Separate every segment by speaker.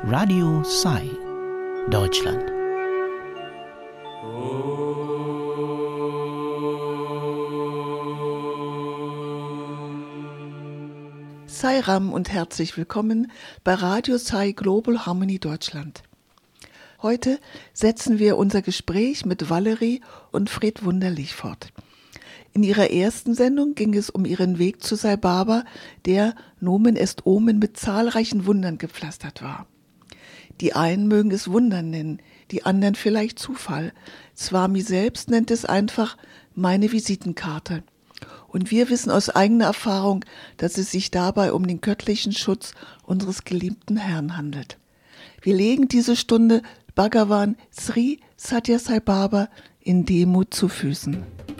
Speaker 1: Radio Sai, Deutschland.
Speaker 2: Sai Ram und herzlich willkommen bei Radio Sai Global Harmony Deutschland. Heute setzen wir unser Gespräch mit Valerie und Fred Wunderlich fort. In ihrer ersten Sendung ging es um ihren Weg zu Sai Baba, der Nomen est Omen mit zahlreichen Wundern gepflastert war. Die einen mögen es Wunder nennen, die anderen vielleicht Zufall. Swami selbst nennt es einfach meine Visitenkarte. Und wir wissen aus eigener Erfahrung, dass es sich dabei um den göttlichen Schutz unseres geliebten Herrn handelt. Wir legen diese Stunde Bhagavan Sri Sathya Sai Baba in Demut zu Füßen.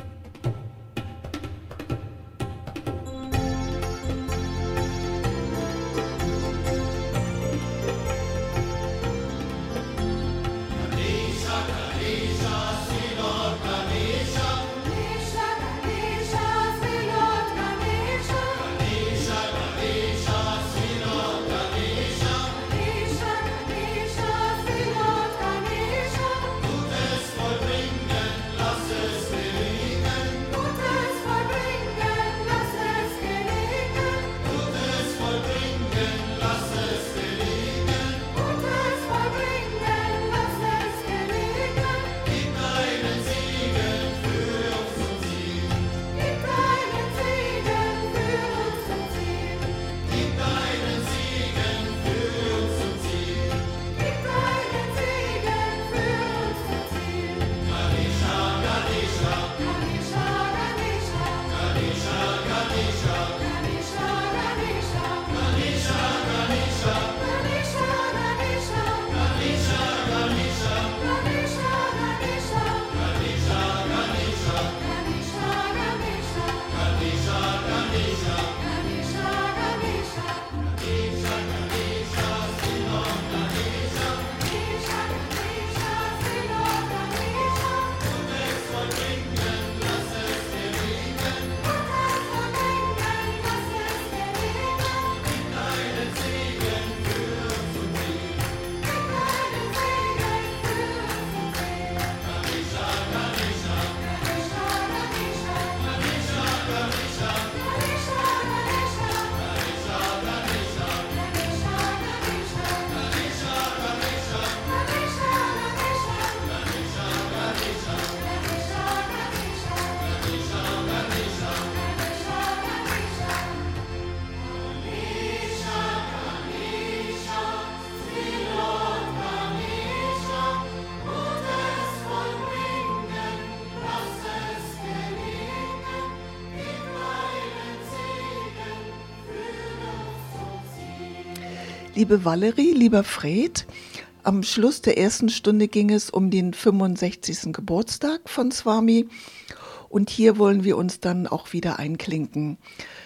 Speaker 2: Liebe Valerie, lieber Fred, am Schluss der ersten Stunde ging es um den 65. Geburtstag von Swami und hier wollen wir uns dann auch wieder einklinken.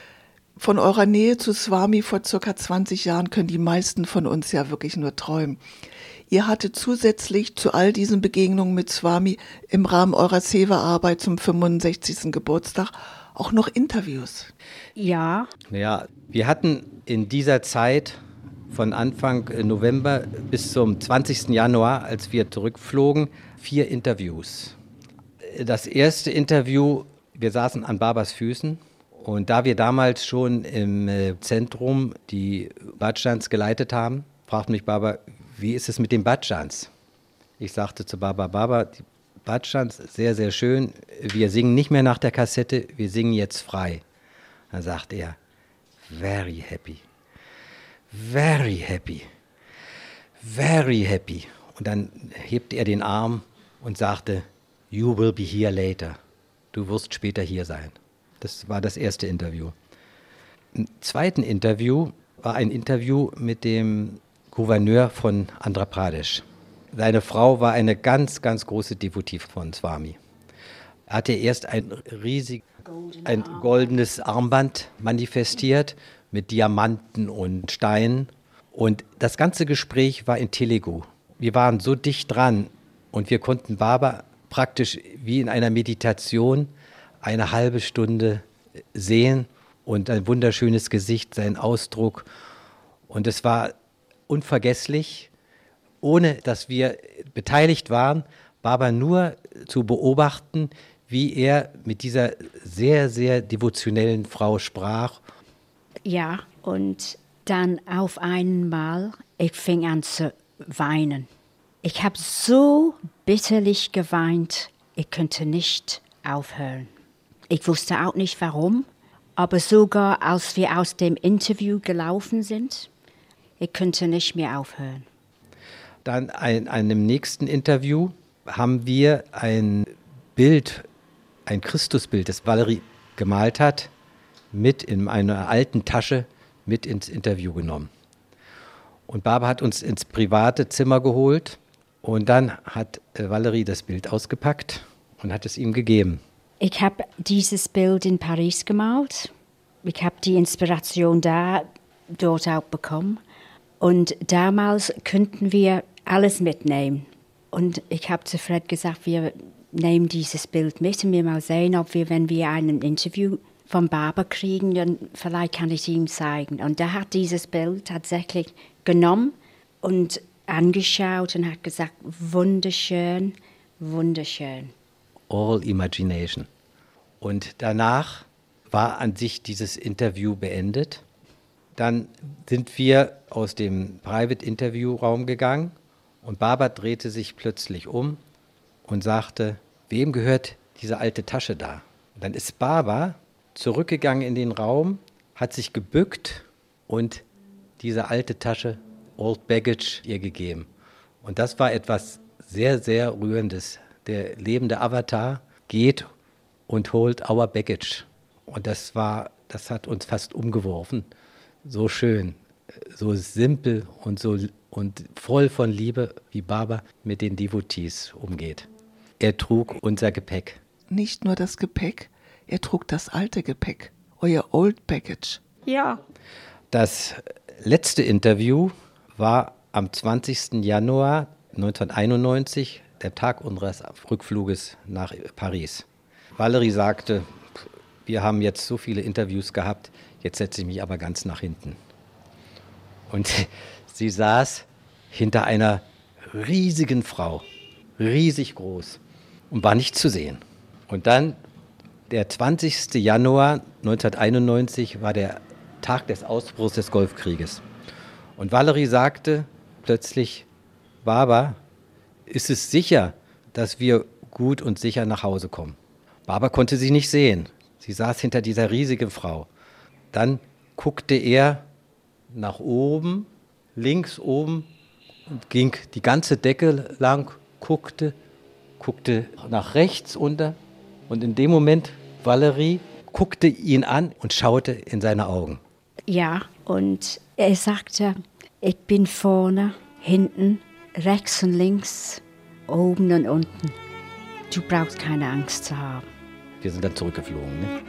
Speaker 2: Von eurer Nähe zu Swami vor ca. 20 Jahren können die meisten von uns ja wirklich nur träumen. Ihr hattet zusätzlich zu all diesen Begegnungen mit Swami im Rahmen eurer Seva-Arbeit zum 65. Geburtstag auch noch Interviews.
Speaker 3: Ja.
Speaker 4: Ja, wir hatten in dieser Zeit von Anfang November bis zum 20. Januar, als wir zurückflogen, 4 Interviews. Das erste Interview, wir saßen an Babas Füßen und da wir damals schon im Zentrum die Bhajans geleitet haben, fragte mich Baba, wie ist es mit den Bhajans? Ich sagte zu Baba, Baba, die Bhajans, sehr, sehr schön, wir singen nicht mehr nach der Kassette, wir singen jetzt frei. Dann sagt er, very happy. Very happy, very happy. Und dann hebte er den Arm und sagte, you will be here later. Du wirst später hier sein. Das war das erste Interview. Im zweiten Interview war ein Interview mit dem Gouverneur von Andhra Pradesh. Seine Frau war eine ganz, ganz große Devotie von Swami. Er hatte erst ein goldenes Armband manifestiert mit Diamanten und Steinen. Und das ganze Gespräch war in Telugu. Wir waren so dicht dran und wir konnten Baba praktisch wie in einer Meditation eine halbe Stunde sehen und ein wunderschönes Gesicht, sein Ausdruck. Und es war unvergesslich, ohne dass wir beteiligt waren, war aber nur zu beobachten, wie er mit dieser sehr, sehr devotionellen Frau sprach.
Speaker 3: Ja, und dann auf einmal, ich fing an zu weinen. Ich habe so bitterlich geweint, ich konnte nicht aufhören. Ich wusste auch nicht warum, aber sogar als wir aus dem Interview gelaufen sind, ich konnte nicht mehr aufhören.
Speaker 4: Dann in einem nächsten Interview haben wir ein Bild, ein Christusbild, das Valerie gemalt hat, mit in einer alten Tasche mit ins Interview genommen. Und Barbara hat uns ins private Zimmer geholt und dann hat Valerie das Bild ausgepackt und hat es ihm gegeben.
Speaker 3: Ich habe dieses Bild in Paris gemalt. Ich habe die Inspiration dort auch bekommen. Und damals könnten wir alles mitnehmen. Und ich habe zu Fred gesagt, wir nehmen dieses Bild mit und wir mal sehen, ob wir, wenn wir ein Interview von Barbara kriegen, dann vielleicht kann ich es ihm zeigen. Und er hat dieses Bild tatsächlich genommen und angeschaut und hat gesagt, wunderschön, wunderschön.
Speaker 4: All Imagination. Und danach war an sich dieses Interview beendet. Dann sind wir aus dem Private-Interview-Raum gegangen und Barbara drehte sich plötzlich um und sagte, wem gehört diese alte Tasche da? Und dann ist Barbara zurückgegangen in den Raum, hat sich gebückt und diese alte Tasche, Old Baggage, ihr gegeben. Und das war etwas sehr, sehr Rührendes. Der lebende Avatar geht und holt our Baggage. Und das hat uns fast umgeworfen. So schön, so simpel und voll von Liebe, wie Barbara mit den Devotees umgeht. Er trug unser Gepäck.
Speaker 2: Nicht nur das Gepäck, er trug das alte Gepäck, euer Old Baggage.
Speaker 3: Ja.
Speaker 4: Das letzte Interview war am 20. Januar 1991, der Tag unseres Rückfluges nach Paris. Valerie sagte, wir haben jetzt so viele Interviews gehabt, jetzt setze ich mich aber ganz nach hinten. Und sie saß hinter einer riesigen Frau, riesig groß, und war nicht zu sehen. Und dann, der 20. Januar 1991, war der Tag des Ausbruchs des Golfkrieges. Und Valerie sagte plötzlich, Barbara, ist es sicher, dass wir gut und sicher nach Hause kommen? Barbara konnte sie nicht sehen. Sie saß hinter dieser riesigen Frau. Dann guckte er nach oben, links oben, und ging die ganze Decke lang, guckte nach rechts unter. Und in dem Moment, Valerie guckte ihn an und schaute in seine Augen.
Speaker 3: Ja, und er sagte, ich bin vorne, hinten, rechts und links, oben und unten. Du brauchst keine Angst zu haben.
Speaker 4: Wir sind dann zurückgeflogen. Ne?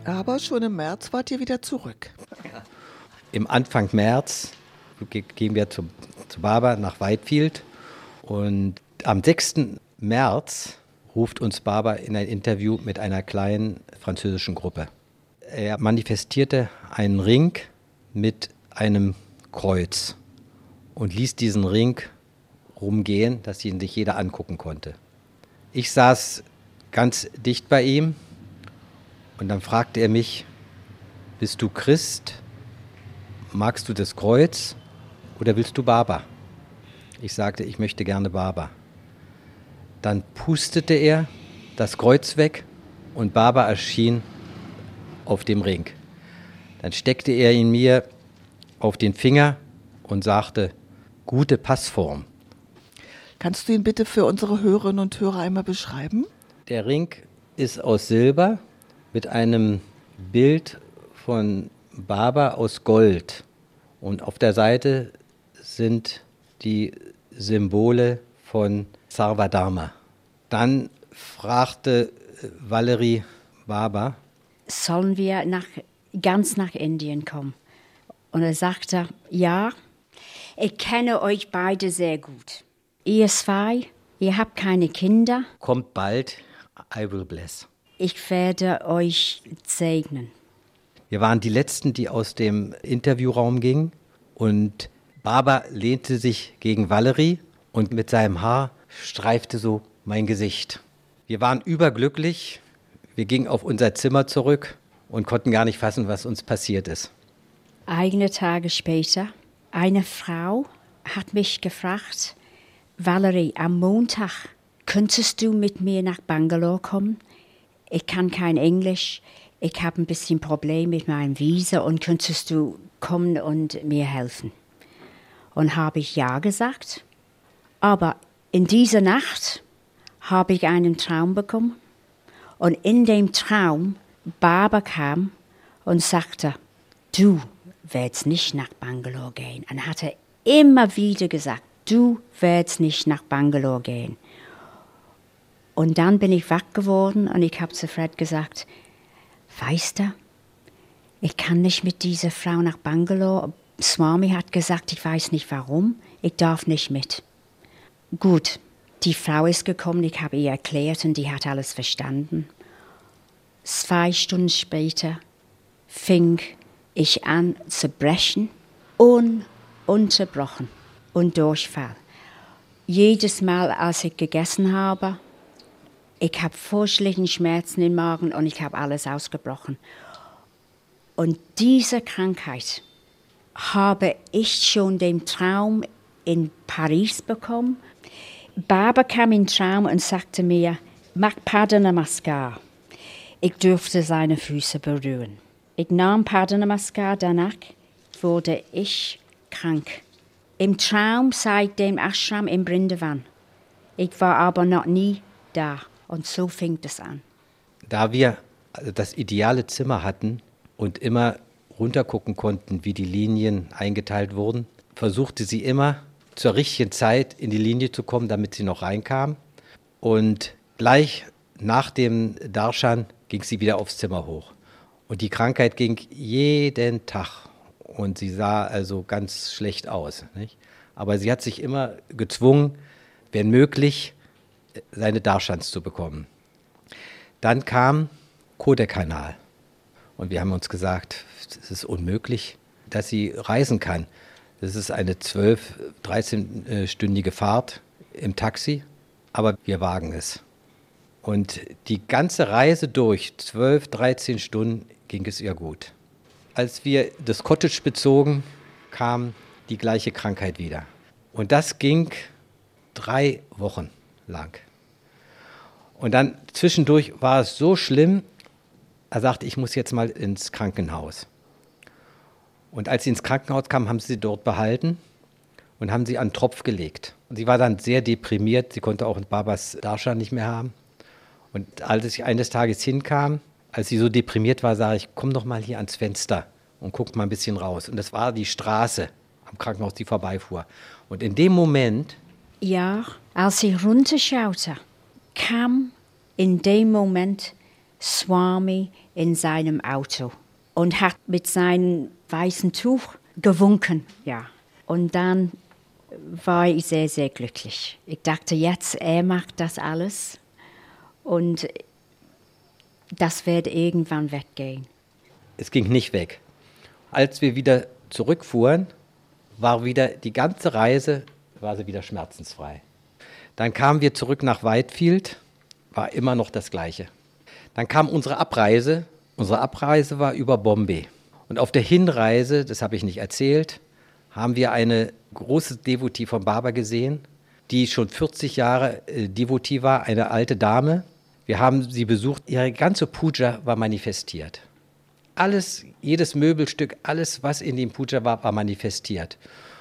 Speaker 2: Aber schon im März wart ihr wieder zurück.
Speaker 4: Im Anfang März gehen wir zu Baba nach Whitefield und am 6. März ruft uns Baba in ein Interview mit einer kleinen französischen Gruppe. Er manifestierte einen Ring mit einem Kreuz und ließ diesen Ring rumgehen, dass ihn sich jeder angucken konnte. Ich saß ganz dicht bei ihm und dann fragte er mich, bist du Christ? Magst du das Kreuz oder willst du Baba? Ich sagte, ich möchte gerne Baba. Dann pustete er das Kreuz weg und Baba erschien auf dem Ring. Dann steckte er ihn mir auf den Finger und sagte, gute Passform.
Speaker 2: Kannst du ihn bitte für unsere Hörerinnen und Hörer einmal beschreiben?
Speaker 4: Der Ring ist aus Silber mit einem Bild von Baba aus Gold. Und auf der Seite sind die Symbole von Sarvadharma. Dann fragte Valerie Baba,
Speaker 3: sollen wir ganz nach Indien kommen? Und er sagte, ja, ich kenne euch beide sehr gut. Ihr zwei, ihr habt keine Kinder.
Speaker 4: Kommt bald, I will bless.
Speaker 3: Ich werde euch segnen.
Speaker 4: Wir waren die Letzten, die aus dem Interviewraum gingen und Baba lehnte sich gegen Valerie und mit seinem Haar streifte so mein Gesicht. Wir waren überglücklich, wir gingen auf unser Zimmer zurück und konnten gar nicht fassen, was uns passiert ist.
Speaker 3: Einige Tage später, eine Frau hat mich gefragt, Valerie, am Montag könntest du mit mir nach Bangalore kommen? Ich kann kein Englisch, ich habe ein bisschen Problem mit meinem Visa und könntest du kommen und mir helfen? Und habe ich ja gesagt. Aber in dieser Nacht habe ich einen Traum bekommen. Und in dem Traum, Baba kam und sagte, du wirst nicht nach Bangalore gehen. Und hat er immer wieder gesagt, du wirst nicht nach Bangalore gehen. Und dann bin ich wach geworden und ich habe zu Fred gesagt, weißt du, ich kann nicht mit dieser Frau nach Bangalore. Swami hat gesagt, ich weiß nicht warum, ich darf nicht mit. Gut, die Frau ist gekommen, ich habe ihr erklärt und die hat alles verstanden. 2 Stunden später fing ich an zu brechen, ununterbrochen und Durchfall. Jedes Mal, als ich gegessen habe, ich habe furchtlichen Schmerzen im Magen und ich habe alles ausgebrochen. Und diese Krankheit habe ich schon den Traum in Paris bekommen. Baba kam in den Traum und sagte mir, mach Pada Namaskar. Ich durfte seine Füße berühren. Ich nahm Pada Namaskar, danach wurde ich krank. Im Traum seit dem Ashram in Brindavan. Ich war aber noch nie da und so fing es an.
Speaker 4: Da wir das ideale Zimmer hatten und immer runtergucken konnten, wie die Linien eingeteilt wurden, versuchte sie immer zur richtigen Zeit in die Linie zu kommen, damit sie noch reinkam. Und gleich nach dem Darshan ging sie wieder aufs Zimmer hoch. Und die Krankheit ging jeden Tag. Und sie sah also ganz schlecht aus, nicht? Aber sie hat sich immer gezwungen, wenn möglich, seine Darshans zu bekommen. Dann kam Kodaikanal. Und wir haben uns gesagt, es ist unmöglich, dass sie reisen kann. Das ist eine 13-stündige Fahrt im Taxi, aber wir wagen es. Und die ganze Reise durch, 13 Stunden, ging es ihr gut. Als wir das Cottage bezogen, kam die gleiche Krankheit wieder. Und das ging 3 Wochen lang. Und dann zwischendurch war es so schlimm, er sagte, ich muss jetzt mal ins Krankenhaus. Und als sie ins Krankenhaus kam, haben sie sie dort behalten und haben sie an den Tropf gelegt. Und sie war dann sehr deprimiert, sie konnte auch Babas Darshan nicht mehr haben. Und als ich eines Tages hinkam, als sie so deprimiert war, sage ich, komm doch mal hier ans Fenster und guck mal ein bisschen raus. Und das war die Straße am Krankenhaus, die vorbeifuhr. Und in dem Moment...
Speaker 3: Ja, als ich runterschaute, kam in dem Moment Swami in seinem Auto und hat mit seinem weißen Tuch gewunken. Ja. Und dann war ich sehr, sehr glücklich. Ich dachte, jetzt, er macht das alles und das wird irgendwann weggehen.
Speaker 4: Es ging nicht weg. Als wir wieder zurückfuhren, war wieder die ganze Reise war sie wieder schmerzensfrei. Dann kamen wir zurück nach Whitefield, war immer noch das Gleiche. Dann kam unsere Abreise. Unsere Abreise war über Bombay. Und auf der Hinreise, das habe ich nicht erzählt, haben wir eine große Devotee von Baba gesehen, die schon 40 Jahre Devotee war, eine alte Dame. Wir haben sie besucht, ihre ganze Puja war manifestiert. Alles, jedes Möbelstück, alles, was in dem Puja war, war manifestiert.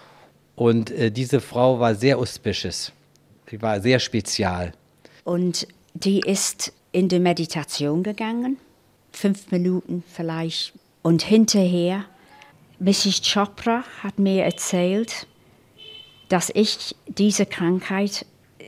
Speaker 4: Und diese Frau war sehr auspicious, sie war sehr spezial.
Speaker 3: Und die ist in die Meditation gegangen, 5 Minuten vielleicht. Und hinterher, Mrs. Chopra hat mir erzählt, dass ich diese Krankheit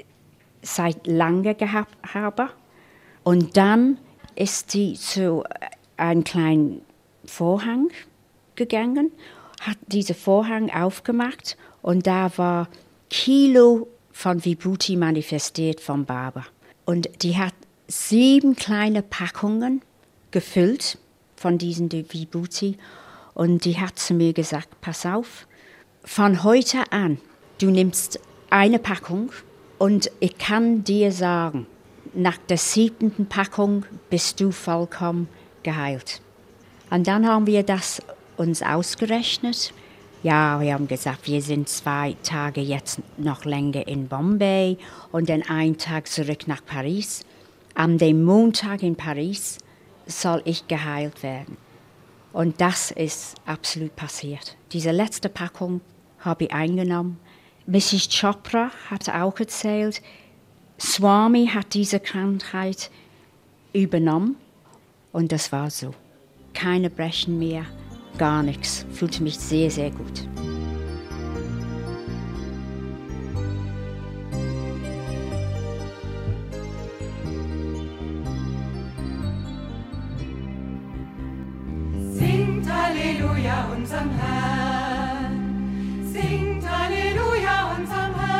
Speaker 3: seit lange gehabt habe. Und dann ist sie zu einem kleinen Vorhang gegangen, hat diesen Vorhang aufgemacht und da war Kilo von Vibhuti manifestiert von Baba. Und die hat 7 kleine Packungen gefüllt von diesen Vibhuti und die hat zu mir gesagt, pass auf, von heute an, du nimmst eine Packung und ich kann dir sagen, nach der 7. Packung bist du vollkommen geheilt. Und dann haben wir das uns ausgerechnet. Ja, wir haben gesagt, wir sind 2 Tage jetzt noch länger in Bombay und dann einen Tag zurück nach Paris. Am dem Montag in Paris soll ich geheilt werden. Und das ist absolut passiert. Diese letzte Packung habe ich eingenommen. Mrs. Chopra hat auch erzählt, Swami hat diese Krankheit übernommen und das war so. Keine Brechen mehr, gar nichts. Fühlte mich sehr, sehr gut.
Speaker 5: Singt Halleluja unserem Herrn, singt Halleluja unserem Herrn.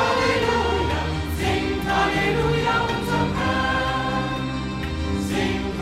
Speaker 5: Sing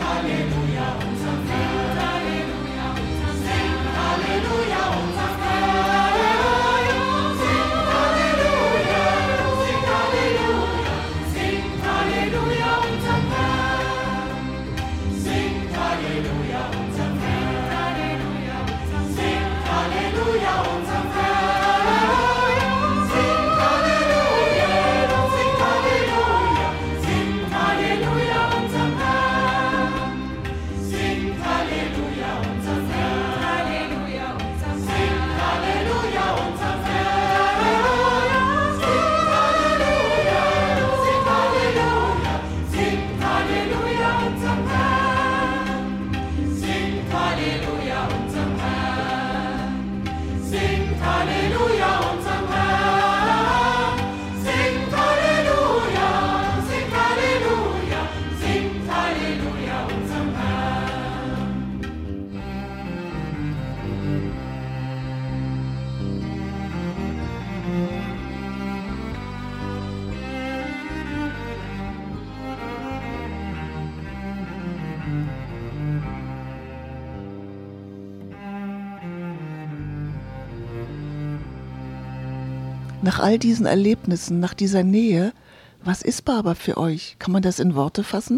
Speaker 2: Nach all diesen Erlebnissen, nach dieser Nähe, was ist Baba für euch? Kann man das in Worte fassen?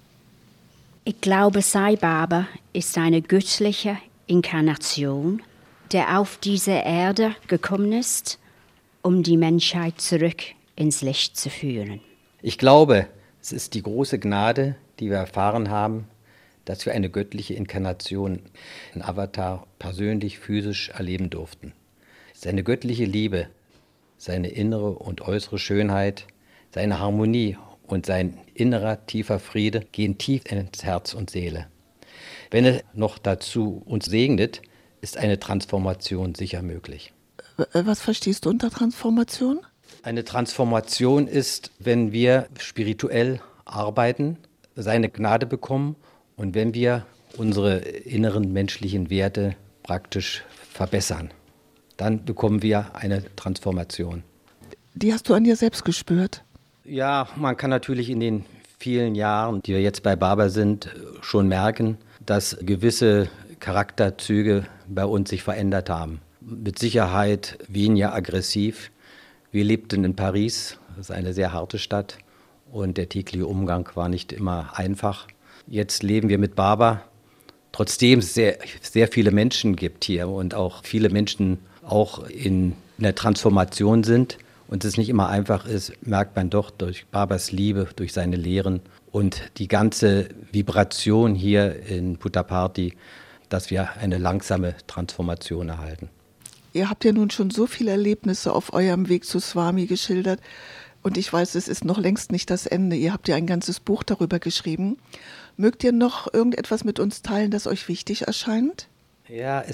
Speaker 3: Ich glaube, Sai Baba ist eine göttliche Inkarnation, der auf diese Erde gekommen ist, um die Menschheit zurück ins Licht zu führen.
Speaker 4: Ich glaube, es ist die große Gnade, die wir erfahren haben, dass wir eine göttliche Inkarnation, einen Avatar, persönlich, physisch erleben durften. Seine göttliche Liebe, seine innere und äußere Schönheit, seine Harmonie und sein innerer, tiefer Friede gehen tief ins Herz und Seele. Wenn er noch dazu uns segnet, ist eine Transformation sicher möglich.
Speaker 2: Was verstehst du unter Transformation?
Speaker 4: Eine Transformation ist, wenn wir spirituell arbeiten, seine Gnade bekommen und wenn wir unsere inneren menschlichen Werte praktisch verbessern. Dann bekommen wir eine Transformation.
Speaker 2: Die hast du an dir selbst gespürt?
Speaker 4: Ja, man kann natürlich in den vielen Jahren, die wir jetzt bei Baba sind, schon merken, dass gewisse Charakterzüge bei uns sich verändert haben. Mit Sicherheit weniger aggressiv. Wir lebten in Paris, das ist eine sehr harte Stadt und der tägliche Umgang war nicht immer einfach. Jetzt leben wir mit Baba, trotzdem es sehr, sehr viele Menschen gibt hier und auch viele Menschen auch in der Transformation sind und es nicht immer einfach ist, merkt man doch durch Babas Liebe, durch seine Lehren und die ganze Vibration hier in Puttaparthi, dass wir eine langsame Transformation erhalten.
Speaker 2: Ihr habt ja nun schon so viele Erlebnisse auf eurem Weg zu Swami geschildert und ich weiß, es ist noch längst nicht das Ende. Ihr habt ja ein ganzes Buch darüber geschrieben. Mögt ihr noch irgendetwas mit uns teilen, das euch wichtig erscheint?
Speaker 4: Ja,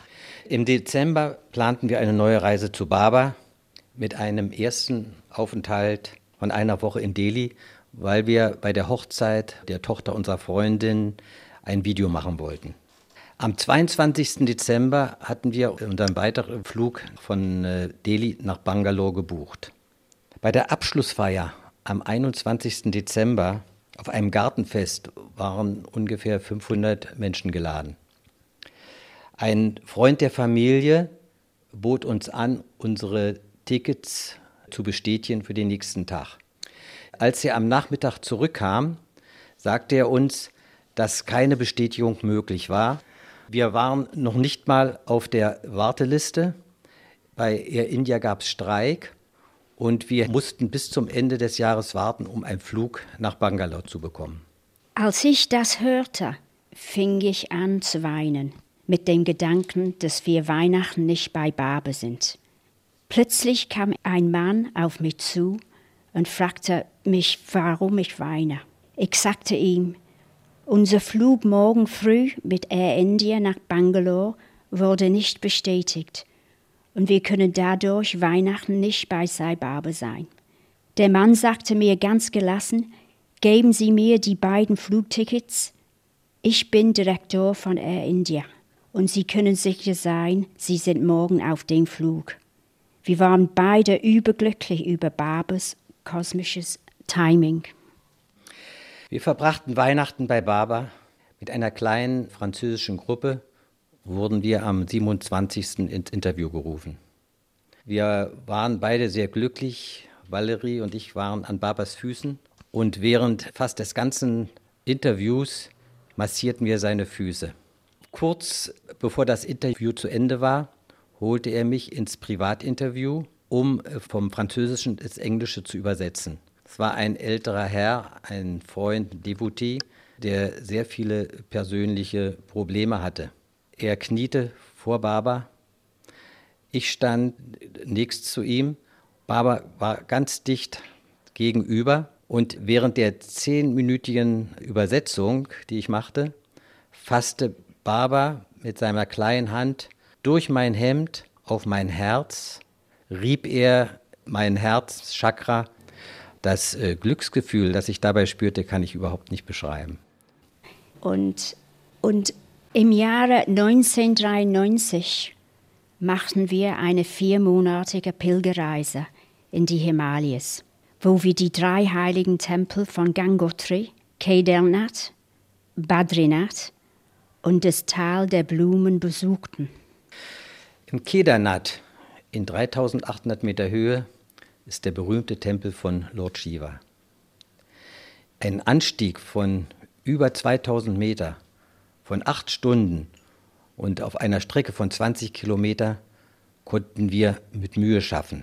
Speaker 4: im Dezember planten wir eine neue Reise zu Baba mit einem ersten Aufenthalt von einer Woche in Delhi, weil wir bei der Hochzeit der Tochter unserer Freundin ein Video machen wollten. Am 22. Dezember hatten wir unseren weiteren Flug von Delhi nach Bangalore gebucht. Bei der Abschlussfeier am 21. Dezember auf einem Gartenfest waren ungefähr 500 Menschen geladen. Ein Freund der Familie bot uns an, unsere Tickets zu bestätigen für den nächsten Tag. Als er am Nachmittag zurückkam, sagte er uns, dass keine Bestätigung möglich war. Wir waren noch nicht mal auf der Warteliste. Bei Air India gab es Streik und wir mussten bis zum Ende des Jahres warten, um einen Flug nach Bangalore zu bekommen.
Speaker 3: Als ich das hörte, fing ich an zu weinen, mit dem Gedanken, dass wir Weihnachten nicht bei Baba sind. Plötzlich kam ein Mann auf mich zu und fragte mich, warum ich weine. Ich sagte ihm, unser Flug morgen früh mit Air India nach Bangalore wurde nicht bestätigt und wir können dadurch Weihnachten nicht bei Sai Baba sein. Der Mann sagte mir ganz gelassen, geben Sie mir die beiden Flugtickets. Ich bin Direktor von Air India und Sie können sicher sein, Sie sind morgen auf dem Flug. Wir waren beide überglücklich über Babas kosmisches Timing.
Speaker 4: Wir verbrachten Weihnachten bei Baba. Mit einer kleinen französischen Gruppe wurden wir am 27. ins Interview gerufen. Wir waren beide sehr glücklich. Valerie und ich waren an Babas Füßen. Und während fast des ganzen Interviews massierten wir seine Füße. Kurz bevor das Interview zu Ende war, holte er mich ins Privatinterview, um vom Französischen ins Englische zu übersetzen. Es war ein älterer Herr, ein Freund, Devotee, der sehr viele persönliche Probleme hatte. Er kniete vor Baba. Ich stand nächst zu ihm. Baba war ganz dicht gegenüber. Und während der 10-minütigen Übersetzung, die ich machte, fasste Baba mit seiner kleinen Hand durch mein Hemd auf mein Herz, rieb er mein Herzchakra. Das Glücksgefühl, das ich dabei spürte, kann ich überhaupt nicht beschreiben.
Speaker 3: Und im Jahre 1993 machten wir eine 4-monatige Pilgerreise in die Himalayas, wo wir die 3 heiligen Tempel von Gangotri, Kedarnath, Badrinath und das Tal der Blumen besuchten.
Speaker 4: Im Kedarnath In 3800 Meter Höhe ist der berühmte Tempel von Lord Shiva. Ein Anstieg von über 2000 Meter, von 8 Stunden und auf einer Strecke von 20 Kilometer konnten wir mit Mühe schaffen.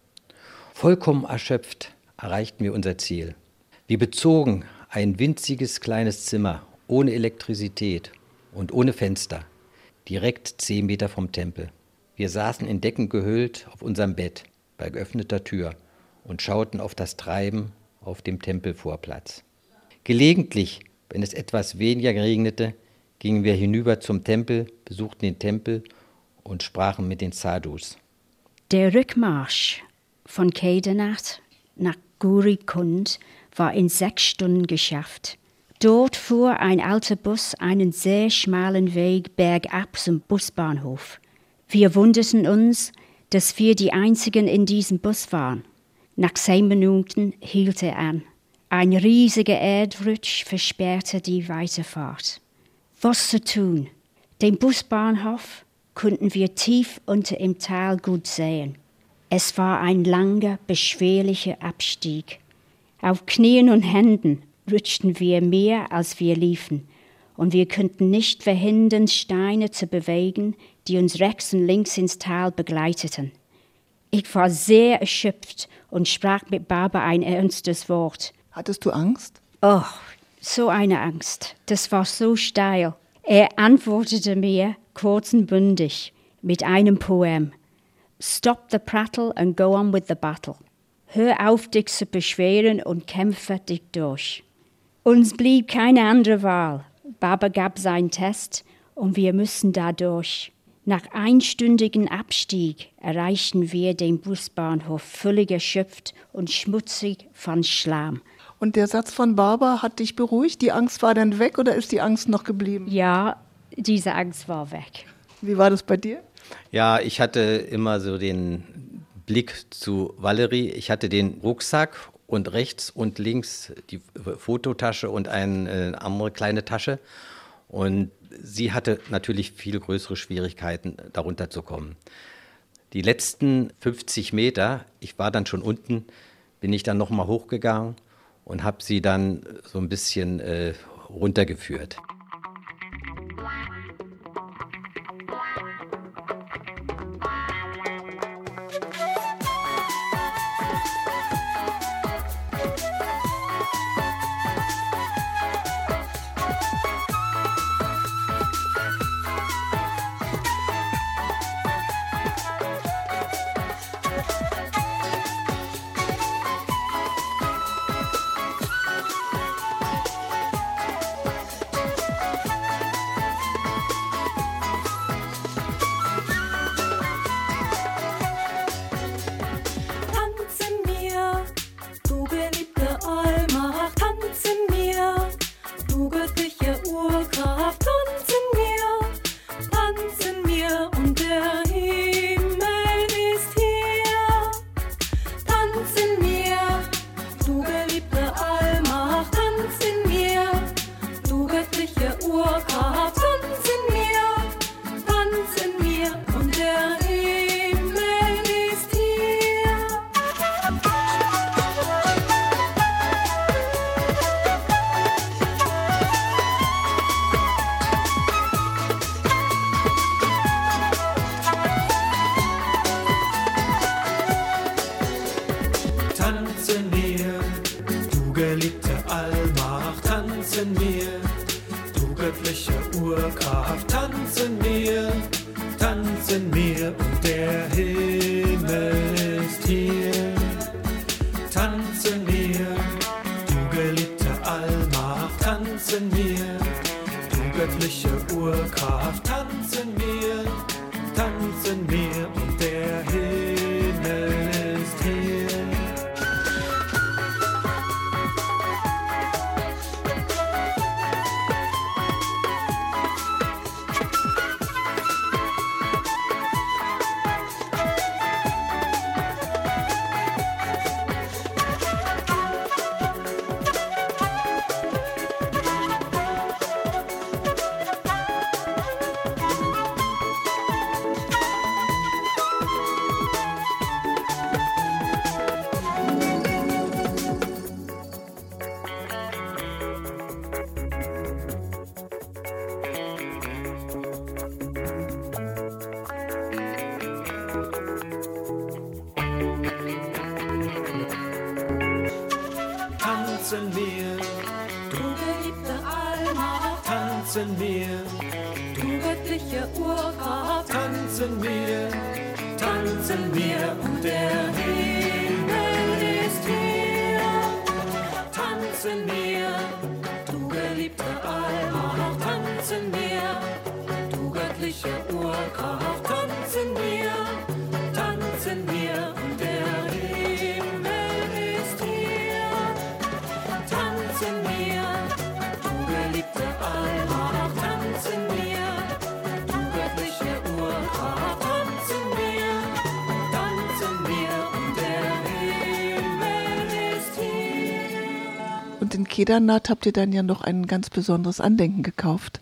Speaker 4: Vollkommen erschöpft erreichten wir unser Ziel. Wir bezogen ein winziges kleines Zimmer ohne Elektrizität und ohne Fenster, direkt 10 Meter vom Tempel. Wir saßen in Decken gehüllt auf unserem Bett bei geöffneter Tür und schauten auf das Treiben auf dem Tempelvorplatz. Gelegentlich, wenn es etwas weniger regnete, gingen wir hinüber zum Tempel, besuchten den Tempel und sprachen mit den Sadhus.
Speaker 3: Der Rückmarsch von Kedarnath nach Gauri-Kund war in 6 Stunden geschafft. Dort fuhr ein alter Bus einen sehr schmalen Weg bergab zum Busbahnhof. Wir wunderten uns, dass wir die Einzigen in diesem Bus waren. Nach 10 Minuten hielt er an. Ein riesiger Erdrutsch versperrte die Weiterfahrt. Was zu tun? Den Busbahnhof konnten wir tief unter im Tal gut sehen. Es war ein langer, beschwerlicher Abstieg. Auf Knien und Händen rutschten wir mehr, als wir liefen, und wir konnten nicht verhindern, Steine zu bewegen, die uns rechts und links ins Tal begleiteten. Ich war sehr erschöpft und sprach mit Baba ein ernstes Wort.
Speaker 2: Hattest du Angst?
Speaker 3: Oh, so eine Angst. Das war so steil. Er antwortete mir kurz und bündig mit einem Poem. Stop the prattle and go on with the battle. Hör auf, dich zu beschweren und kämpfe dich durch. Uns blieb keine andere Wahl. Baba gab seinen Test und wir mussten da durch. Nach einstündigen Abstieg erreichten wir den Busbahnhof völlig erschöpft und schmutzig von Schlamm.
Speaker 2: Und der Satz von Baba hat dich beruhigt? Die Angst war dann weg oder ist die Angst noch geblieben?
Speaker 3: Ja, diese Angst war weg.
Speaker 2: Wie war das bei dir?
Speaker 4: Ja, ich hatte immer so den Blick zu Valerie. Ich hatte den Rucksack und rechts und links die Fototasche und eine andere kleine Tasche. Und sie hatte natürlich viel größere Schwierigkeiten, darunter zu kommen. Die letzten 50 Meter, ich war dann schon unten, bin ich dann nochmal hochgegangen und habe sie dann so ein bisschen runtergeführt.
Speaker 6: tanzen wir,
Speaker 5: Du geliebte Allmacht,
Speaker 6: tanzen wir,
Speaker 5: du göttliche Urkraft,
Speaker 6: tanzen wir,
Speaker 5: und der Himmel ist hier. Tanzen wir, du geliebte Allmacht, tanzen wir, du göttliche Urkraft, tanzen wir, und der Himmel ist hier. Tanzen wir, du geliebte Allmacht, tanzen wir, du göttliche Urkraft, tanzen wir, und der Himmel ist hier.
Speaker 2: Und in Kedarnath habt ihr dann ja noch ein ganz besonderes Andenken gekauft.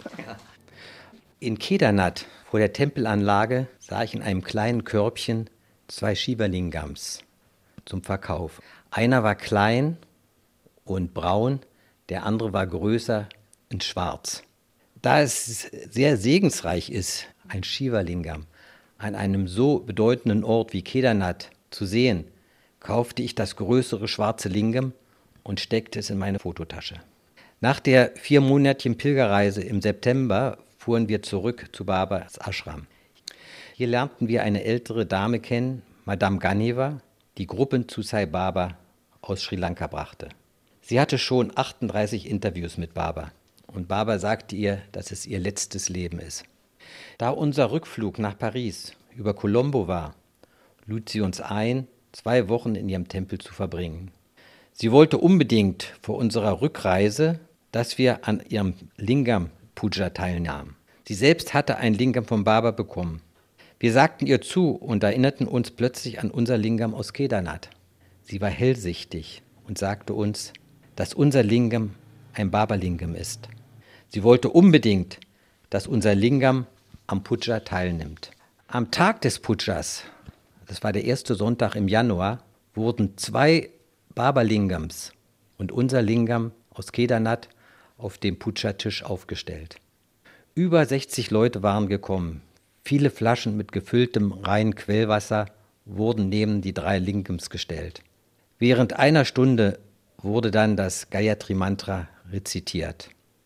Speaker 4: In Kedarnath, vor der Tempelanlage, sah ich in einem kleinen Körbchen 2 Shiva-Lingams zum Verkauf. Einer war klein und braun, der andere war größer und schwarz. Da es sehr segensreich ist, ein Shiva-Lingam an einem so bedeutenden Ort wie Kedarnath zu sehen, kaufte ich das größere schwarze Lingam und steckte es in meine Fototasche. Nach der 4-monatigen Pilgerreise im September fuhren wir zurück zu Babas Ashram. Hier lernten wir eine ältere Dame kennen, Madame Ganeva, die Gruppen zu Sai Baba aus Sri Lanka brachte. Sie hatte schon 38 Interviews mit Baba und Baba sagte ihr, dass es ihr letztes Leben ist. Da unser Rückflug nach Paris über Colombo war, lud sie uns ein, 2 Wochen in ihrem Tempel zu verbringen. Sie wollte unbedingt vor unserer Rückreise, dass wir an ihrem Lingam Puja teilnahmen. Sie selbst hatte ein Lingam von Baba bekommen. Wir sagten ihr zu und erinnerten uns plötzlich an unser Lingam aus Kedarnath. Sie war hellsichtig und sagte uns, dass unser Lingam ein Baba-Lingam ist. Sie wollte unbedingt, dass unser Lingam am Puja teilnimmt. Am Tag des Pujas, das war der erste Sonntag im Januar, wurden 2 Baba-Lingams und unser Lingam aus Kedarnath auf dem Puja-Tisch aufgestellt. Über 60 Leute waren gekommen. Viele Flaschen mit gefülltem reinen Quellwasser wurden neben die 3 Lingams gestellt. Während einer Stunde wurde dann das Gayatri-Mantra rezitiert.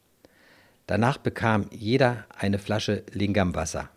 Speaker 4: Danach bekam jeder eine Flasche Lingam-Wasser.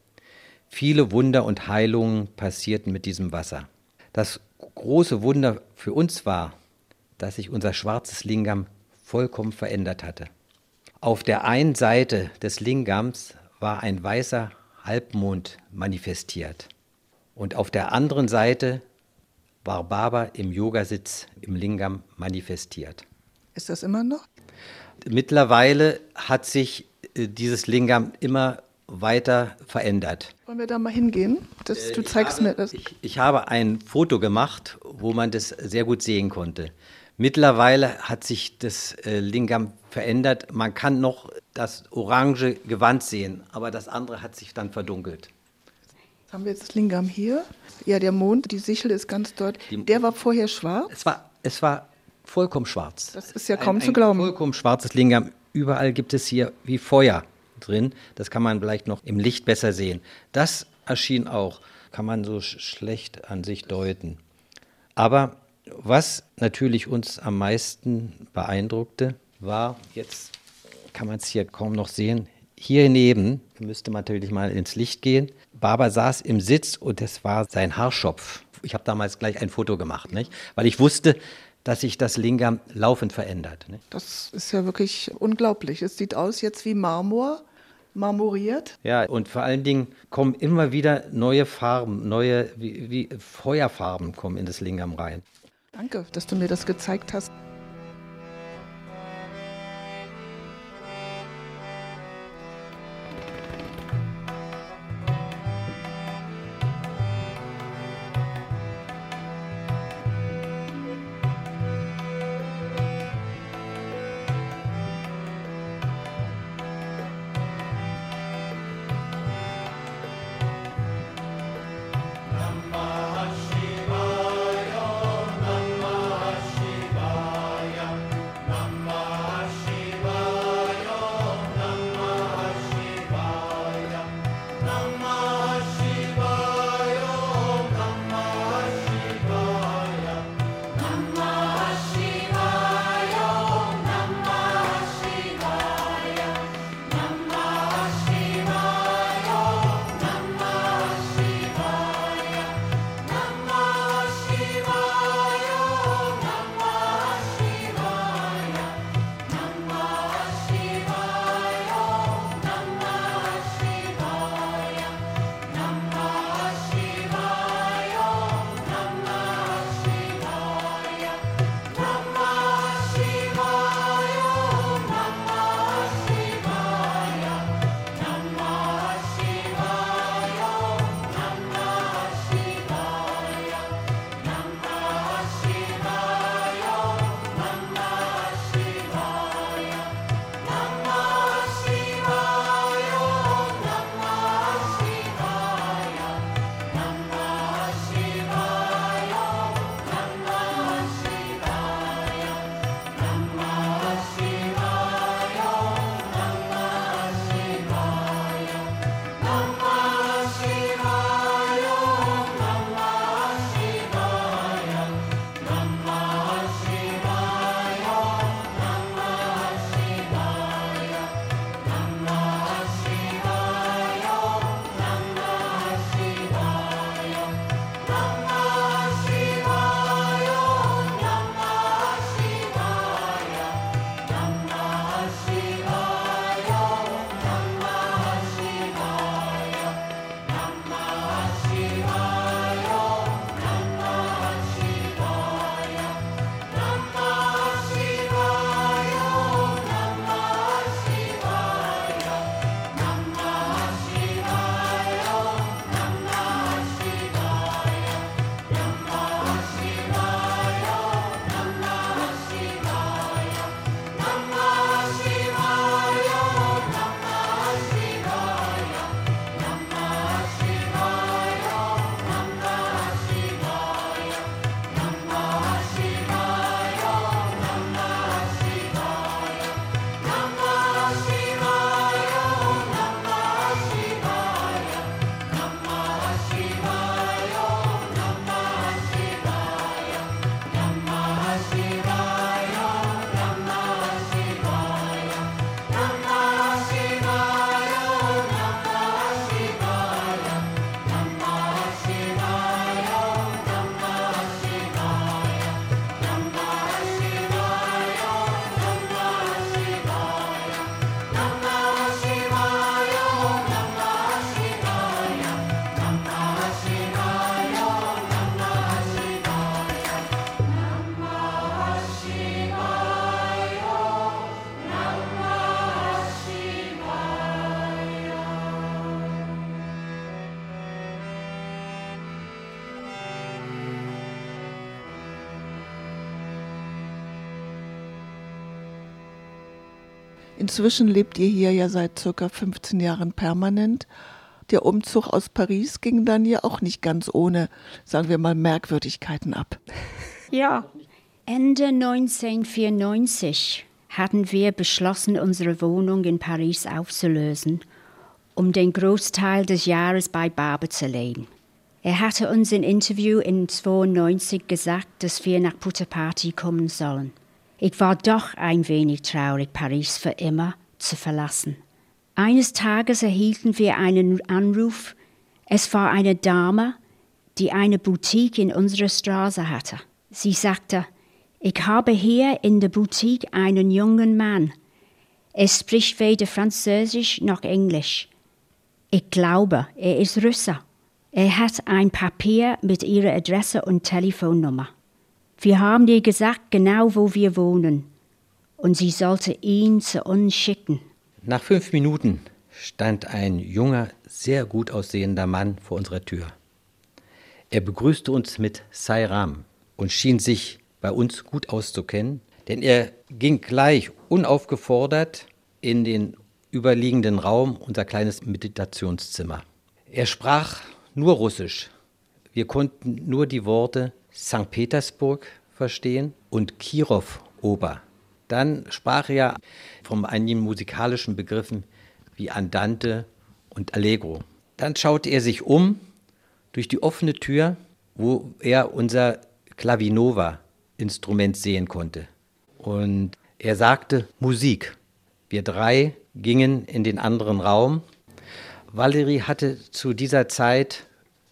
Speaker 4: Viele Wunder und Heilungen passierten mit diesem Wasser. Das große Wunder für uns war, dass sich unser schwarzes Lingam vollkommen verändert hatte. Auf der einen Seite des Lingams war ein weißer Halbmond manifestiert und auf der anderen Seite war Baba im Yogasitz im Lingam manifestiert.
Speaker 2: Ist das immer noch?
Speaker 4: Mittlerweile hat sich dieses Lingam immer weiter verändert.
Speaker 2: Wollen wir da mal hingehen? Du zeigst mir das.
Speaker 4: Ich habe ein Foto gemacht, wo man das sehr gut sehen konnte. Mittlerweile hat sich das Lingam verändert. Man kann noch das orange Gewand sehen, aber das andere hat sich dann verdunkelt.
Speaker 2: Jetzt haben wir jetzt das Lingam hier. Ja, der Mond, die Sichel ist ganz deutlich. Der war vorher schwarz?
Speaker 4: Es war vollkommen schwarz.
Speaker 2: Das ist ja kaum zu glauben.
Speaker 4: Ein vollkommen schwarzes Lingam. Überall gibt es hier wie Feuer drin. Das kann man vielleicht noch im Licht besser sehen. Das erschien auch, kann man so schlecht an sich deuten. Aber was natürlich uns am meisten beeindruckte, war, jetzt kann man es hier kaum noch sehen, hier neben, müsste man natürlich mal ins Licht gehen, Baba saß im Sitz und das war sein Haarschopf. Ich habe damals gleich ein Foto gemacht, nicht? Weil ich wusste, dass sich das Lingam laufend verändert. Nicht?
Speaker 2: Das ist ja wirklich unglaublich. Es sieht aus jetzt wie Marmor, marmoriert.
Speaker 4: Ja, und vor allen Dingen kommen immer wieder neue Farben, wie Feuerfarben kommen in das Lingam rein.
Speaker 2: Danke, dass du mir das gezeigt hast.
Speaker 6: Namah Shivaya, Namah Shivaya.
Speaker 2: Inzwischen lebt ihr hier ja seit circa 15 Jahren permanent. Der Umzug aus Paris ging dann ja auch nicht ganz ohne, sagen wir mal, Merkwürdigkeiten ab.
Speaker 3: Ja. Ende 1994 hatten wir beschlossen, unsere Wohnung in Paris aufzulösen, um den Großteil des Jahres bei Barber zu leben. Er hatte uns im Interview in 1992 gesagt, dass wir nach Puttaparthi kommen sollen. Ich war doch ein wenig traurig, Paris für immer zu verlassen. Eines Tages erhielten wir einen Anruf. Es war eine Dame, die eine Boutique in unserer Straße hatte. Sie sagte, ich habe hier in der Boutique einen jungen Mann. Er spricht weder Französisch noch Englisch. Ich glaube, er ist Russe. Er hat ein Papier mit ihrer Adresse und Telefonnummer. Wir haben ihr gesagt, genau wo wir wohnen. Und sie sollte ihn zu uns schicken.
Speaker 4: Nach 5 Minuten stand ein junger, sehr gut aussehender Mann vor unserer Tür. Er begrüßte uns mit Sai Ram und schien sich bei uns gut auszukennen, denn er ging gleich unaufgefordert in den überliegenden Raum, unser kleines Meditationszimmer. Er sprach nur Russisch. Wir konnten nur die Worte St. Petersburg verstehen und Kirov-Oper. Dann sprach er von einigen musikalischen Begriffen wie Andante und Allegro. Dann schaute er sich um durch die offene Tür, wo er unser Clavinova-Instrument sehen konnte. Und er sagte Musik. Wir 3 gingen in den anderen Raum. Valery hatte zu dieser Zeit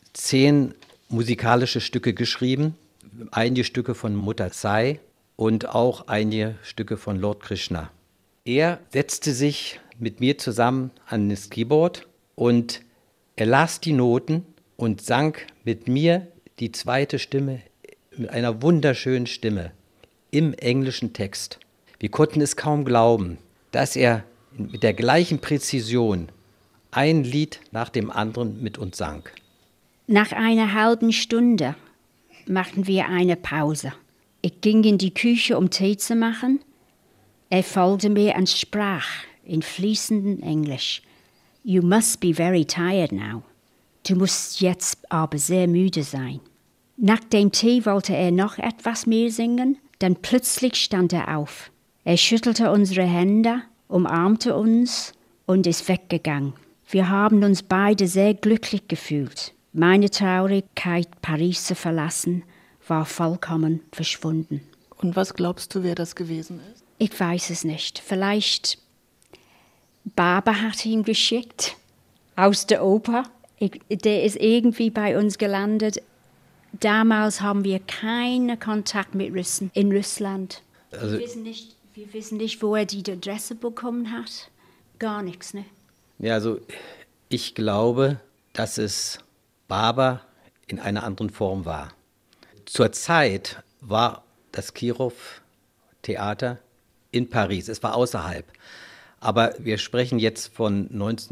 Speaker 4: 10 musikalische Stücke geschrieben, einige Stücke von Mutter Sai und auch einige Stücke von Lord Krishna. Er setzte sich mit mir zusammen an das Keyboard und er las die Noten und sang mit mir die zweite Stimme mit einer wunderschönen Stimme im englischen Text. Wir konnten es kaum glauben, dass er mit der gleichen Präzision ein Lied nach dem anderen mit uns sang.
Speaker 3: Nach einer halben Stunde machten wir eine Pause. Ich ging in die Küche, um Tee zu machen. Er folgte mir und sprach in fließendem Englisch. You must be very tired now. Du musst jetzt aber sehr müde sein. Nach dem Tee wollte er noch etwas mehr singen, dann plötzlich stand er auf. Er schüttelte unsere Hände, umarmte uns und ist weggegangen. Wir haben uns beide sehr glücklich gefühlt. Meine Traurigkeit, Paris zu verlassen, war vollkommen verschwunden.
Speaker 2: Und was glaubst du, wer das gewesen ist?
Speaker 3: Ich weiß es nicht. Vielleicht Barber hat ihn geschickt aus der Oper. Der ist irgendwie bei uns gelandet. Damals haben wir keinen Kontakt mit Russen in Russland.
Speaker 4: Also,
Speaker 3: wir wissen nicht, wo er die Adresse bekommen hat. Gar nichts, ne?
Speaker 4: ja, also ich glaube, dass es Barber in einer anderen Form war. Zur Zeit war das Kirov-Theater in Paris. Es war außerhalb. Aber wir sprechen jetzt von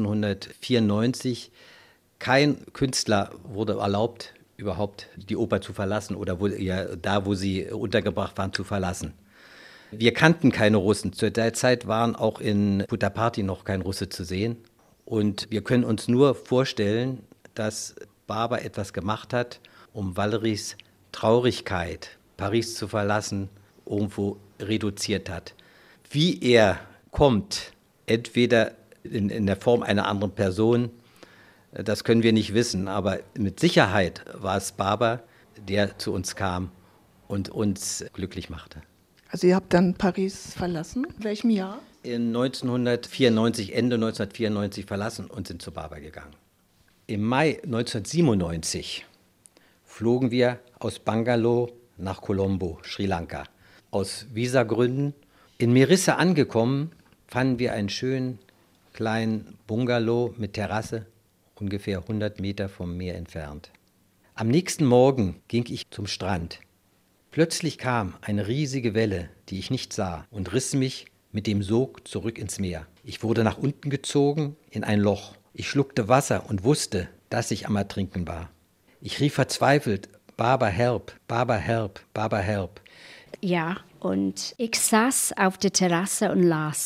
Speaker 4: 1994. Kein Künstler wurde erlaubt, überhaupt die Oper zu verlassen oder wo sie untergebracht waren, zu verlassen. Wir kannten keine Russen. Zu der Zeit waren auch in Puttaparthi noch kein Russe zu sehen. Und wir können uns nur vorstellen, dass Barber etwas gemacht hat, um Valerys Traurigkeit, Paris zu verlassen, irgendwo reduziert hat. Wie er kommt, entweder in der Form einer anderen Person, das können wir nicht wissen, aber mit Sicherheit war es Barber, der zu uns kam und uns glücklich machte.
Speaker 2: Also ihr habt dann Paris verlassen. In welchem Jahr?
Speaker 4: In 1994, Ende 1994 verlassen und sind zu Barber gegangen. Im Mai 1997 flogen wir aus Bangalore nach Colombo, Sri Lanka. Aus Visagründen. In Merissa angekommen, fanden wir einen schönen kleinen Bungalow mit Terrasse, ungefähr 100 Meter vom Meer entfernt. Am nächsten Morgen ging ich zum Strand. Plötzlich kam eine riesige Welle, die ich nicht sah, und riss mich mit dem Sog zurück ins Meer. Ich wurde nach unten gezogen in ein Loch. Ich schluckte Wasser und wusste, dass ich am Ertrinken war. Ich rief verzweifelt, Barber, help, Barber, help, Barber, help.
Speaker 3: Ja, und ich saß auf der Terrasse und las.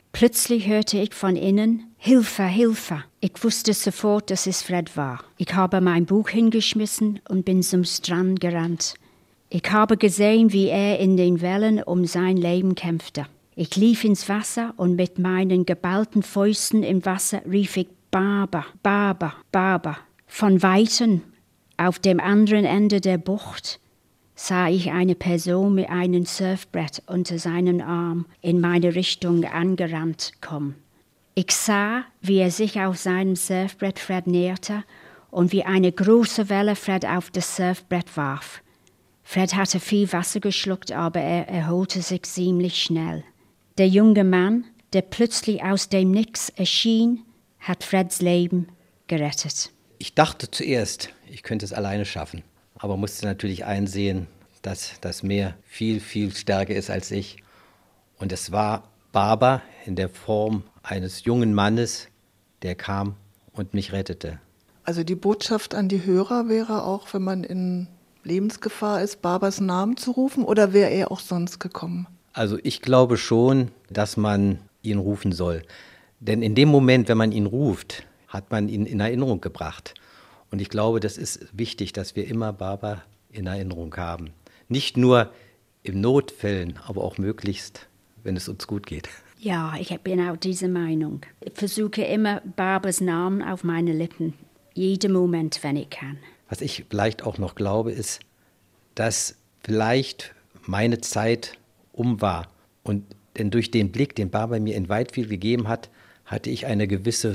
Speaker 3: Plötzlich hörte ich von innen, Hilfe, Hilfe. Ich wusste sofort, dass es Fred war. Ich habe mein Buch hingeschmissen und bin zum Strand gerannt. Ich habe gesehen, wie er in den Wellen um sein Leben kämpfte. Ich lief ins Wasser und mit meinen geballten Fäusten im Wasser rief ich Baba, Baba, Baba. Von Weitem, auf dem anderen Ende der Bucht, sah ich eine Person mit einem Surfbrett unter seinem Arm in meine Richtung angerannt kommen. Ich sah, wie er sich auf seinem Surfbrett Fred näherte und wie eine große Welle Fred auf das Surfbrett warf. Fred hatte viel Wasser geschluckt, aber er erholte sich ziemlich schnell. Der junge Mann, der plötzlich aus dem Nix erschien, hat Freds Leben gerettet.
Speaker 4: Ich dachte zuerst, ich könnte es alleine schaffen, aber musste natürlich einsehen, dass das Meer viel, viel stärker ist als ich. Und es war Baba in der Form eines jungen Mannes, der kam und mich rettete.
Speaker 2: Also die Botschaft an die Hörer wäre auch, wenn man in Lebensgefahr ist, Babas Namen zu rufen, oder wäre er auch sonst gekommen?
Speaker 4: Also ich glaube schon, dass man ihn rufen soll. Denn in dem Moment, wenn man ihn ruft, hat man ihn in Erinnerung gebracht. Und ich glaube, das ist wichtig, dass wir immer Baba in Erinnerung haben. Nicht nur in Notfällen, aber auch möglichst, wenn es uns gut geht.
Speaker 3: Ja, ich bin auch dieser Meinung. Ich versuche immer Babas Namen auf meine Lippen, jeden Moment, wenn ich kann.
Speaker 4: Was ich vielleicht auch noch glaube, ist, dass vielleicht meine Zeit um war. Und denn durch den Blick, den Baba mir in Whitefield gegeben hat, hatte ich ein gewisses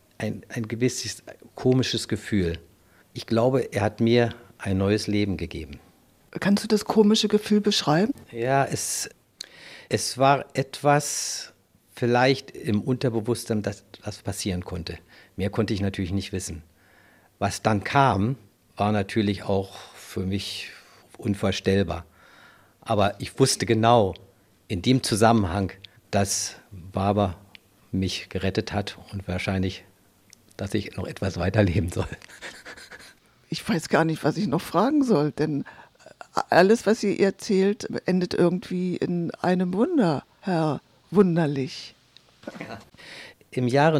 Speaker 4: komisches Gefühl. Ich glaube, er hat mir ein neues Leben gegeben.
Speaker 2: Kannst du das komische Gefühl beschreiben?
Speaker 4: Ja, es war etwas vielleicht im Unterbewusstsein, dass das passieren konnte. Mehr konnte ich natürlich nicht wissen. Was dann kam, war natürlich auch für mich unvorstellbar. Aber ich wusste genau in dem Zusammenhang, dass Baba mich gerettet hat und wahrscheinlich, dass ich noch etwas weiterleben soll.
Speaker 2: Ich weiß gar nicht, was ich noch fragen soll, denn alles, was ihr erzählt, endet irgendwie in einem Wunder, Herr Wunderlich.
Speaker 4: Ja. Im Jahre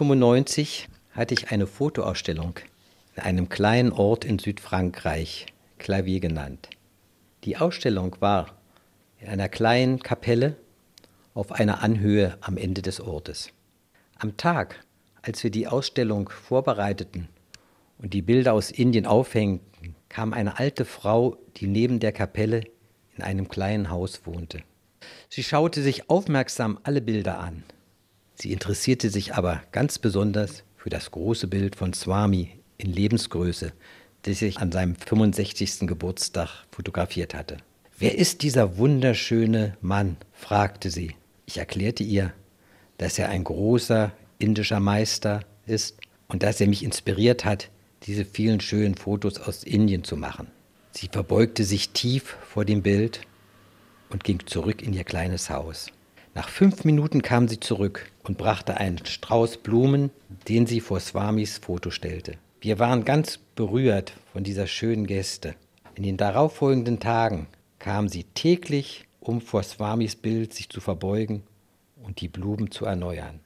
Speaker 4: 1995 hatte ich eine Fotoausstellung in einem kleinen Ort in Südfrankreich, Clavier genannt. Die Ausstellung war in einer kleinen Kapelle auf einer Anhöhe am Ende des Ortes. Am Tag, als wir die Ausstellung vorbereiteten und die Bilder aus Indien aufhängten, kam eine alte Frau, die neben der Kapelle in einem kleinen Haus wohnte. Sie schaute sich aufmerksam alle Bilder an. Sie interessierte sich aber ganz besonders für das große Bild von Swami in Lebensgröße, das ich an seinem 65. Geburtstag fotografiert hatte. »Wer ist dieser wunderschöne Mann?« fragte sie. Ich erklärte ihr, dass er ein großer indischer Meister ist und dass er mich inspiriert hat, diese vielen schönen Fotos aus Indien zu machen. Sie verbeugte sich tief vor dem Bild und ging zurück in ihr kleines Haus. Nach 5 Minuten kam sie zurück und brachte einen Strauß Blumen, den sie vor Swamis Foto stellte. Wir waren ganz berührt von dieser schönen Geste. In den darauffolgenden Tagen kam sie täglich, um vor Swamis Bild sich zu verbeugen und die Blumen zu erneuern.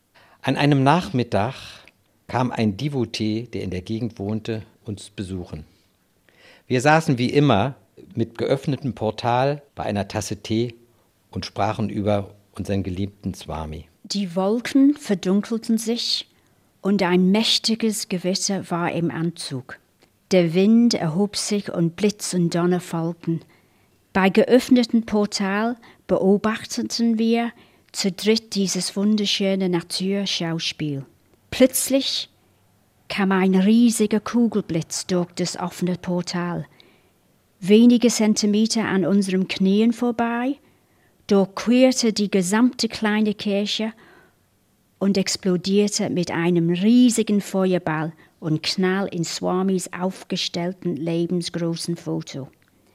Speaker 4: An einem Nachmittag kam ein Devotee, der in der Gegend wohnte, uns besuchen. Wir saßen wie immer mit geöffnetem Portal bei einer Tasse Tee und sprachen über unseren geliebten Swami.
Speaker 3: Die Wolken verdunkelten sich und ein mächtiges Gewitter war im Anzug. Der Wind erhob sich und Blitz und Donner folgten. Bei geöffnetem Portal beobachteten wir zu dritt dieses wunderschöne Naturschauspiel. Plötzlich kam ein riesiger Kugelblitz durch das offene Portal. Wenige Zentimeter an unseren Knien vorbei, durchquerte die gesamte kleine Kirche und explodierte mit einem riesigen Feuerball und Knall in Swamis aufgestellten lebensgroßen Foto.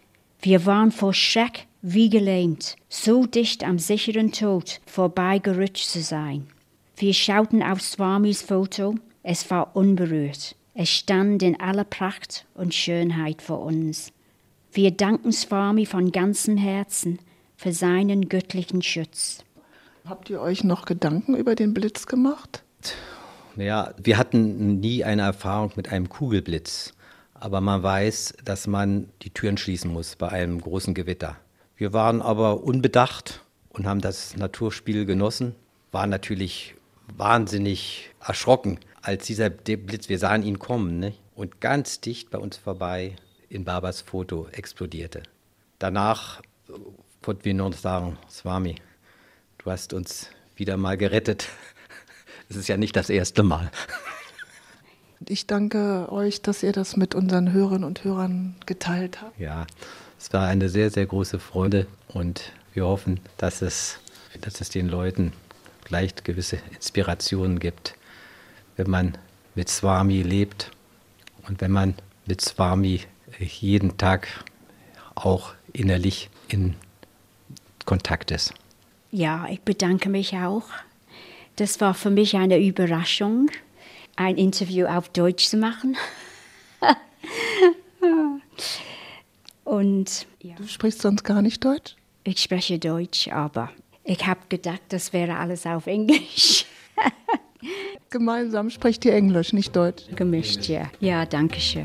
Speaker 3: Wir waren vor Schreck wie gelähmt, so dicht am sicheren Tod vorbeigerutscht zu sein. Wir schauten auf Swamis Foto, es war unberührt. Es stand in aller Pracht und Schönheit vor uns. Wir danken Swami von ganzem Herzen für seinen göttlichen Schutz.
Speaker 2: Habt ihr euch noch Gedanken über den Blitz gemacht?
Speaker 4: Naja, wir hatten nie eine Erfahrung mit einem Kugelblitz. Aber man weiß, dass man die Türen schließen muss bei einem großen Gewitter. Wir waren aber unbedacht und haben das Naturspiel genossen, waren natürlich wahnsinnig erschrocken, als dieser Blitz, wir sahen ihn kommen, ne? Und ganz dicht bei uns vorbei in Babas Foto explodierte. Danach wollten wir nur noch sagen, Swami, du hast uns wieder mal gerettet. Es ist ja nicht das erste Mal.
Speaker 2: Und ich danke euch, dass ihr das mit unseren Hörerinnen und Hörern geteilt habt.
Speaker 4: Ja, es war eine sehr, sehr große Freude und wir hoffen, dass es den Leuten vielleicht gewisse Inspirationen gibt, wenn man mit Swami lebt und wenn man mit Swami jeden Tag auch innerlich in Kontakt ist.
Speaker 3: Ja, ich bedanke mich auch. Das war für mich eine Überraschung, ein Interview auf Deutsch zu machen. Und ja,
Speaker 2: Du sprichst sonst gar nicht Deutsch?
Speaker 3: ich spreche Deutsch, aber ich habe gedacht, das wäre alles auf Englisch
Speaker 2: Gemeinsam spricht ihr Englisch, nicht Deutsch.
Speaker 3: gemischt. Ja, ja, danke schön.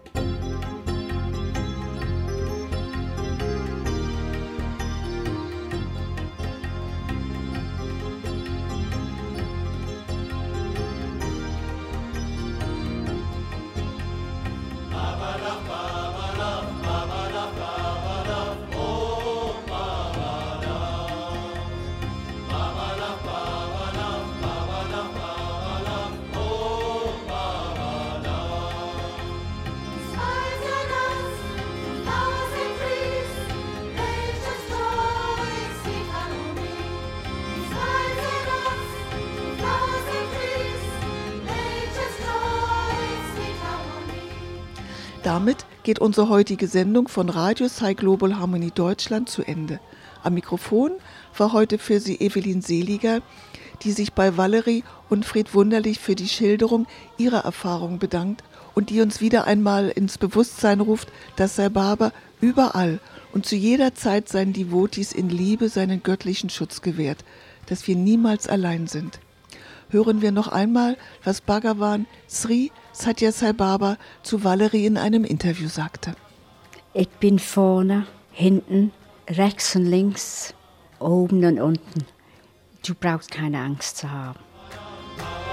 Speaker 2: Damit geht unsere heutige Sendung von Radio Sci Global Harmony Deutschland zu Ende. Am Mikrofon war heute für Sie Evelyn Seliger, die sich bei Valerie und Fred Wunderlich für die Schilderung ihrer Erfahrungen bedankt und die uns wieder einmal ins Bewusstsein ruft, dass Sai Baba überall und zu jeder Zeit seinen Devotis in Liebe seinen göttlichen Schutz gewährt, dass wir niemals allein sind. Hören wir noch einmal, was Bhagavan Sri Satya Sai Baba zu Valerie in einem Interview sagte.
Speaker 3: Ich bin vorne, hinten, rechts und links, oben und unten. Du brauchst keine Angst zu haben.